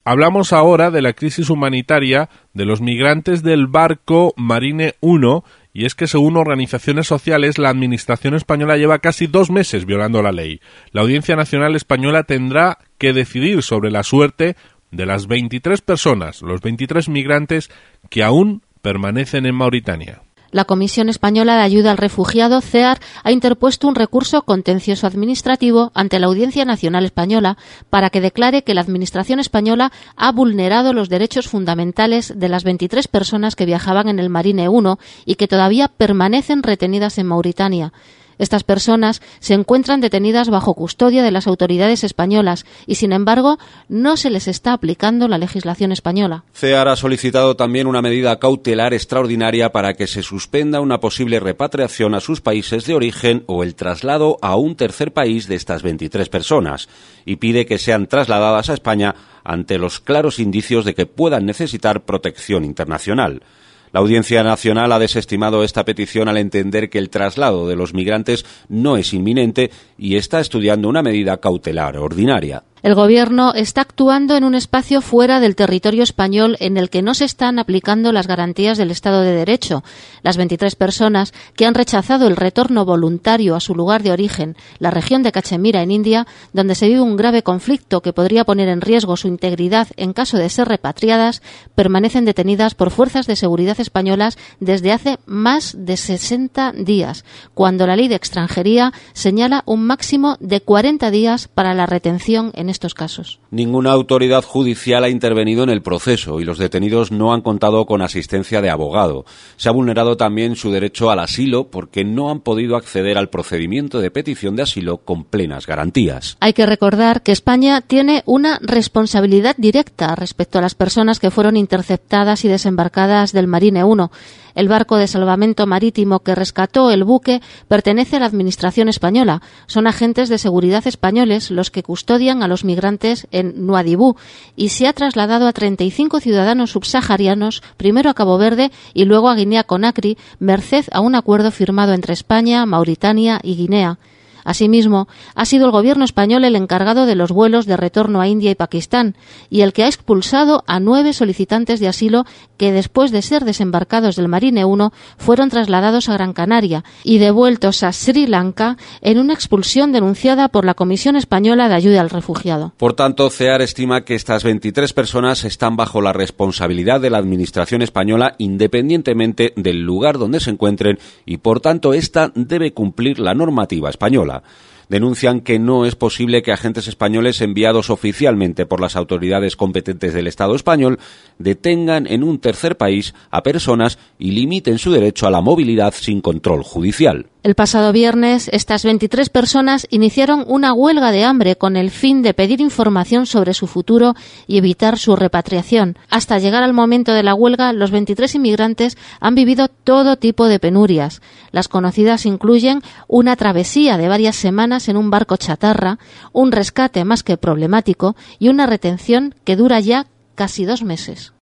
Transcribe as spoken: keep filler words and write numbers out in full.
Hablamos ahora de la crisis humanitaria de los migrantes del barco Marine uno, y es que según organizaciones sociales la administración española lleva casi dos meses violando la ley. La Audiencia Nacional Española tendrá que decidir sobre la suerte de las veintitrés personas, los veintitrés migrantes que aún permanecen en Mauritania. La Comisión Española de Ayuda al Refugiado, C E A R, ha interpuesto un recurso contencioso administrativo ante la Audiencia Nacional Española para que declare que la Administración española ha vulnerado los derechos fundamentales de las veintitrés personas que viajaban en el Marine uno y que todavía permanecen retenidas en Mauritania. Estas personas se encuentran detenidas bajo custodia de las autoridades españolas y, sin embargo, no se les está aplicando la legislación española. C E A R ha solicitado también una medida cautelar extraordinaria para que se suspenda una posible repatriación a sus países de origen o el traslado a un tercer país de estas veintitrés personas y pide que sean trasladadas a España ante los claros indicios de que puedan necesitar protección internacional. La Audiencia Nacional ha desestimado esta petición al entender que el traslado de los migrantes no es inminente y está estudiando una medida cautelar ordinaria. El Gobierno está actuando en un espacio fuera del territorio español en el que no se están aplicando las garantías del Estado de Derecho. Las veintitrés personas que han rechazado el retorno voluntario a su lugar de origen, la región de Cachemira, en India, donde se vive un grave conflicto que podría poner en riesgo su integridad en caso de ser repatriadas, permanecen detenidas por fuerzas de seguridad españolas desde hace más de sesenta días, cuando la ley de extranjería señala un máximo de cuarenta días para la retención en estos casos. Ninguna autoridad judicial ha intervenido en el proceso y los detenidos no han contado con asistencia de abogado. Se ha vulnerado también su derecho al asilo porque no han podido acceder al procedimiento de petición de asilo con plenas garantías. Hay que recordar que España tiene una responsabilidad directa respecto a las personas que fueron interceptadas y desembarcadas del Marine uno. El barco de salvamento marítimo que rescató el buque pertenece a la Administración española. Son agentes de seguridad españoles los que custodian a los migrantes en Nuadhibou y se ha trasladado a treinta y cinco ciudadanos subsaharianos, primero a Cabo Verde y luego a Guinea-Conakry, merced a un acuerdo firmado entre España, Mauritania y Guinea. Asimismo, ha sido el Gobierno español el encargado de los vuelos de retorno a India y Pakistán y el que ha expulsado a nueve solicitantes de asilo que, después de ser desembarcados del Marine uno, fueron trasladados a Gran Canaria y devueltos a Sri Lanka en una expulsión denunciada por la Comisión Española de Ayuda al Refugiado. Por tanto, C E A R estima que estas veintitrés personas están bajo la responsabilidad de la Administración española independientemente del lugar donde se encuentren y, por tanto, ésta debe cumplir la normativa española. Denuncian que no es posible que agentes españoles enviados oficialmente por las autoridades competentes del Estado español detengan en un tercer país a personas y limiten su derecho a la movilidad sin control judicial. El pasado viernes, estas veintitrés personas iniciaron una huelga de hambre con el fin de pedir información sobre su futuro y evitar su repatriación. Hasta llegar al momento de la huelga, los veintitrés inmigrantes han vivido todo tipo de penurias. Las conocidas incluyen una travesía de varias semanas en un barco chatarra, un rescate más que problemático y una retención que dura ya casi dos meses.